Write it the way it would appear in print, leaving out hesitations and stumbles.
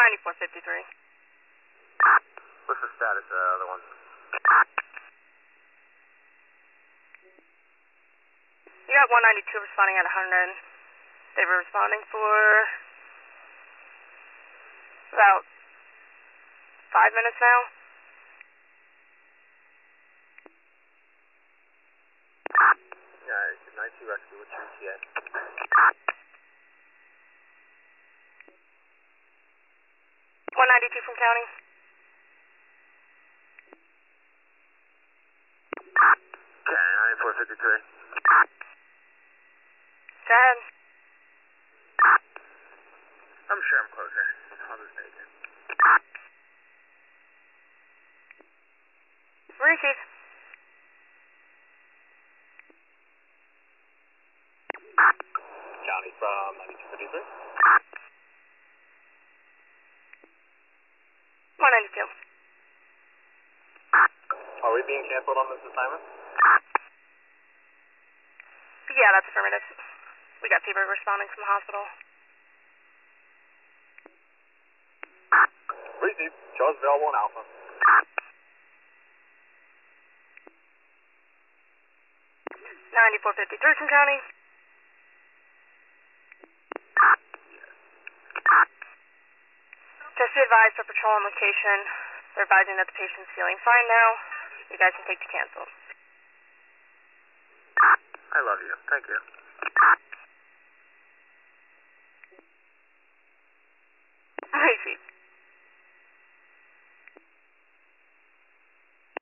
9453. What's the status of the other one? You got 192 responding at 100. They were responding for about 5 minutes now. Yeah, 92 rescue, what's your ETA? 192 from county. Okay, 9453. Go ahead. I'm sure I'm closer. I'll just take it. Receive. County from 9253. 192. Are we being canceled on this assignment? Yeah, that's affirmative. We got fever responding from the hospital. Receive. Charles available in Alpha. 9453 from county. Just be advised for patrol on location. They're advising that the patient's feeling fine now. You guys can take to cancel. I love you. Thank you.